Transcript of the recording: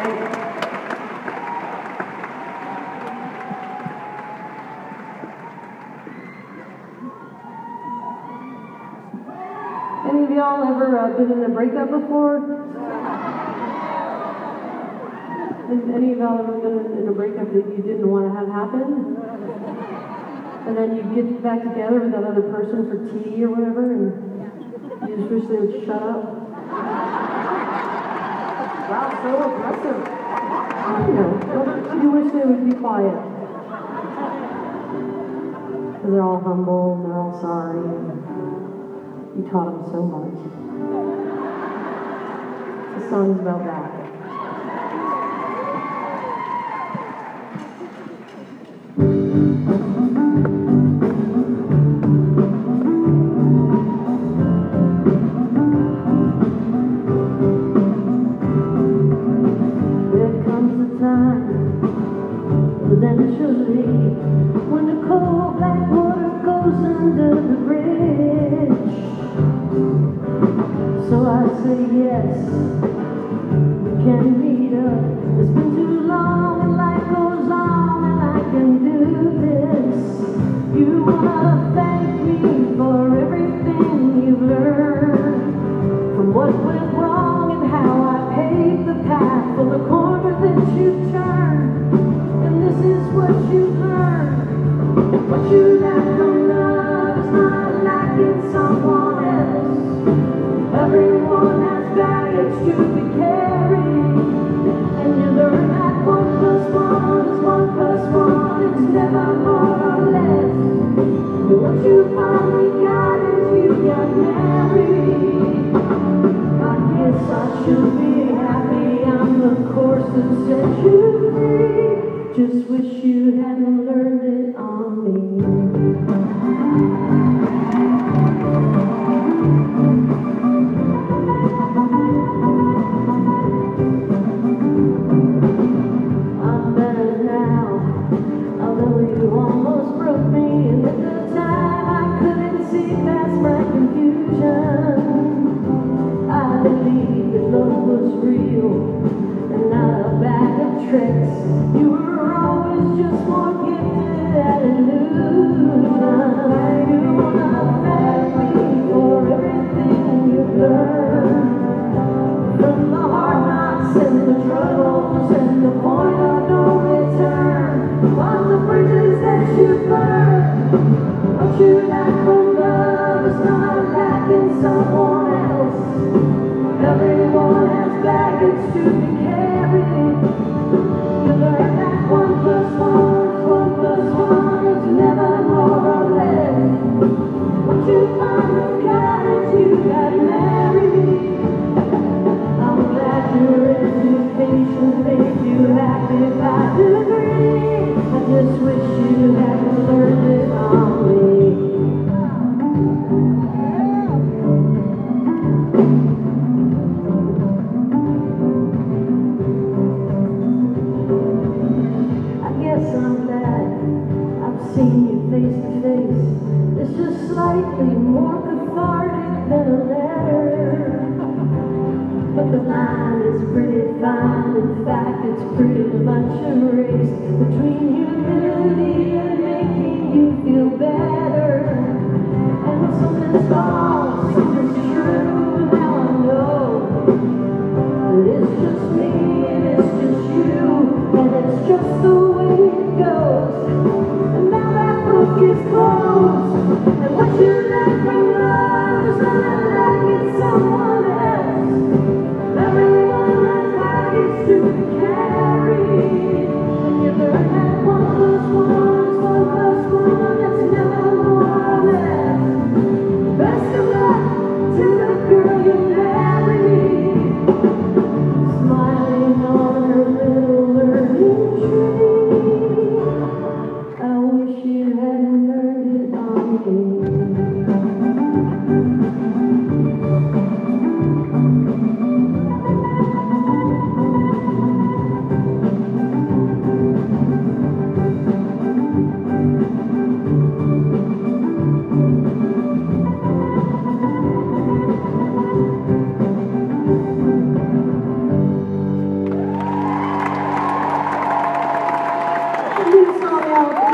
Any of y'all ever been in a breakup before? Any of y'all ever been in a breakup that you didn't want to have happen? And then you get back together with that other person for tea or whatever, and you just wish they would shut up? Wow, so aggressive. You know, you wish they would be quiet. Because they're all humble and they're all sorry. You taught them so much. The song's about that. There comes a time, eventually, when the cold black water goes under the bridge. So I say yes, we can meet up. It's been too long and life goes on and I can do this. You wanna thank me for everything you've learned, from what went wrong and how I paved the path for the corner that you've turned. And this is what you've learned. What you got from love is not lacking someone else. Everyone has baggage to be carried, and you learn that 1 + 1 is 1 + 1, it's never more or less. But what you finally got is you got married. I guess I should be happy I'm the course that set you free. Just wish you hadn't learned it on me. You were always just more gifted at illusion. You wanna thank me for everything you've learned, from the hard knocks and the troubles and the point of no return, on the bridges that you burned. What you lack from love is not lacking someone else. Everyone has baggage to be carried. You learn that 1 + 1 is 1 + 1, it's never more or less. What you finally got is you got married. I'm glad your education made you happy by degree. I just wish you hadn't learned it on me. I'm glad I've seen you face to face. It's just slightly more cathartic than a letter, but the line is pretty fine. In fact, it's pretty much erased between humility and making you feel better. And when something's wrong, something's true, now I know that it's just me and it's just you, and it's just the way it goes. And now that book is closed, and what you left from love is not lacking someone else. Everyone has baggage to be carried, and you learn that 1 + 1 is 1 + 1, it's never more or less. Best of luck to the girl you married, smiling on her little learning tree. I wish you hadn't learned it on me. song out.